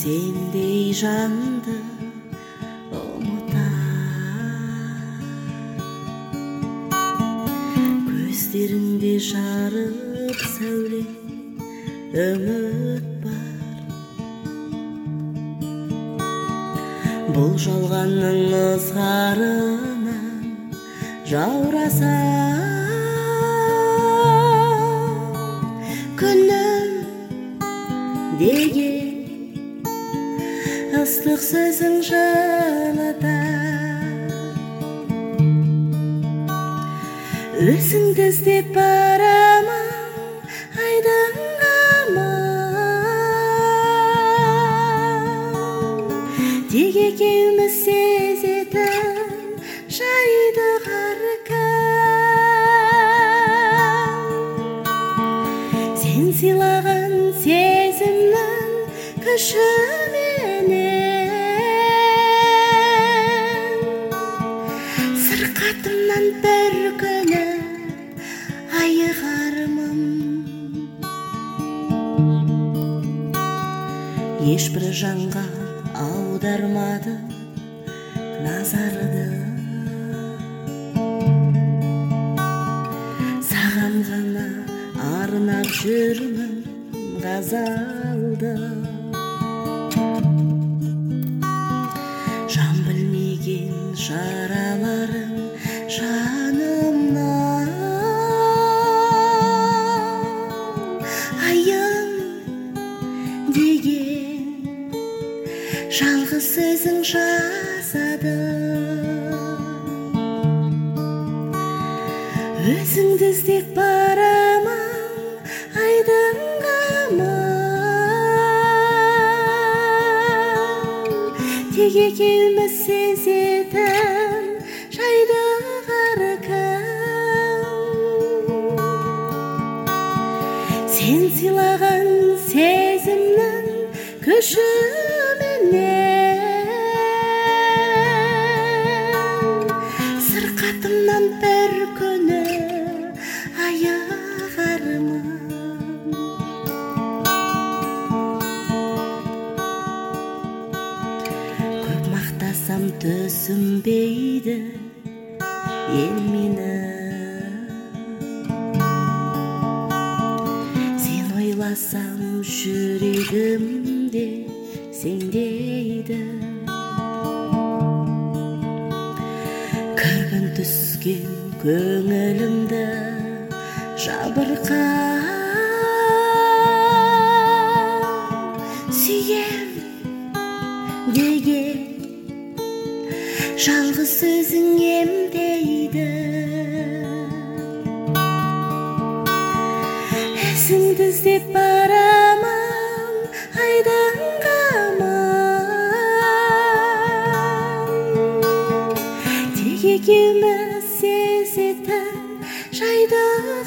сендей жанды көздеріңде жарып сәуле үміт бар. Бұл жалғанның ызғарынан жаураса күнім деген ыстық сөзің жылытар. Өзіңді іздеп барамын айдынға, тек екеуміз сезетін жайды қаркам. Сен сыйлаған сезімнің күшіменен сырқатымнан бір күні айығармын. Ешбір жанға аудармады назарды, саған ғана арнап жүрмін ғазалды. Жан білмеген жараларым жанымнан, айым деген жалғыз сөзің жазады. Өзіңді іздеп барамын айдынға, тек екеуміз сезетін жайды қаркам. Сен сыйлаған сезімнің күшіменен сырқатымнан бір күні айығармын. Көп мақтасам түсінбейді ел мені, сен ойласам жүрегімде сендейді. Кірбің түскен көңілімді жабырқап, сүйем деген жалғыз сөзің емдейді. Өзіңді іздеп барамын айдынға, тек екеуміз сезетін жайды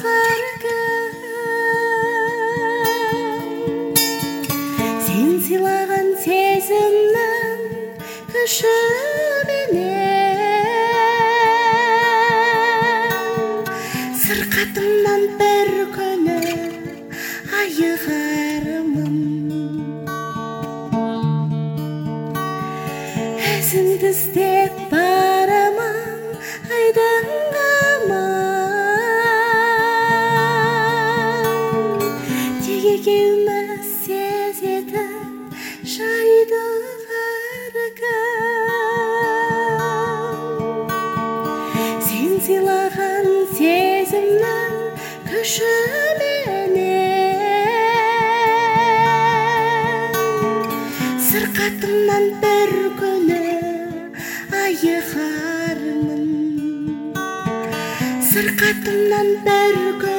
қаркам. Сен сыйлаған сезімнің күшіменен сырқатымнан бір күні айығармын. Өзіңді іздеп барамын айдынға, тек екеуміз сезетін жайды қаркам. Сен сыйлаған сезімнің күшіменен сырқатымнан бір күні айығармын. Сырқатымнан бір күні